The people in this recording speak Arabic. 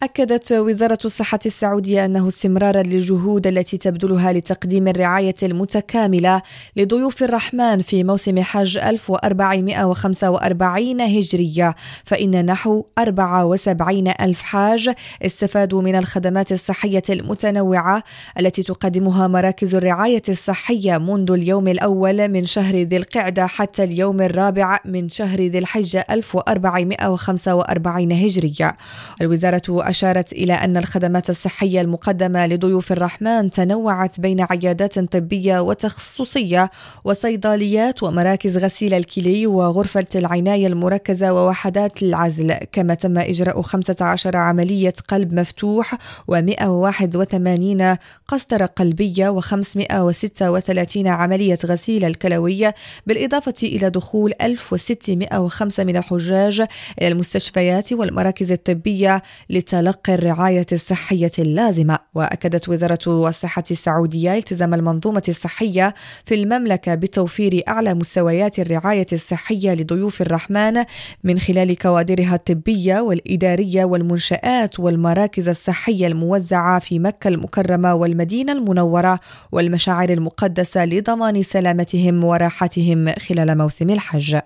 أكدت وزارة الصحة السعودية أنه استمرارا للجهود التي تبذلها لتقديم الرعاية المتكاملة لضيوف الرحمن في موسم حج 1445 هجرية، فإن نحو 74 ألف حاج استفادوا من الخدمات الصحية المتنوعة التي تقدمها مراكز الرعاية الصحية منذ اليوم الأول من شهر ذي القعدة حتى اليوم الرابع من شهر ذي الحجة 1445 هجرية. الوزارة أشارت إلى أن الخدمات الصحية المقدمة لضيوف الرحمن تنوعت بين عيادات طبية وتخصصية وصيدليات ومراكز غسيل الكلي وغرفة العناية المركزة ووحدات العزل، كما تم إجراء 15 عملية قلب مفتوح و181 قسطرة قلبية و536 عملية غسيل الكلوية، بالإضافة إلى دخول 1605 من الحجاج إلى المستشفيات والمراكز الطبية لتلقي الرعاية الصحية اللازمة. وأكدت وزارة الصحة السعودية التزام المنظومة الصحية في المملكة بتوفير أعلى مستويات الرعاية الصحية لضيوف الرحمن من خلال كوادرها الطبية والإدارية والمنشآت والمراكز الصحية الموزعة في مكة المكرمة والمدينة المنورة والمشاعر المقدسة لضمان سلامتهم وراحتهم خلال موسم الحج.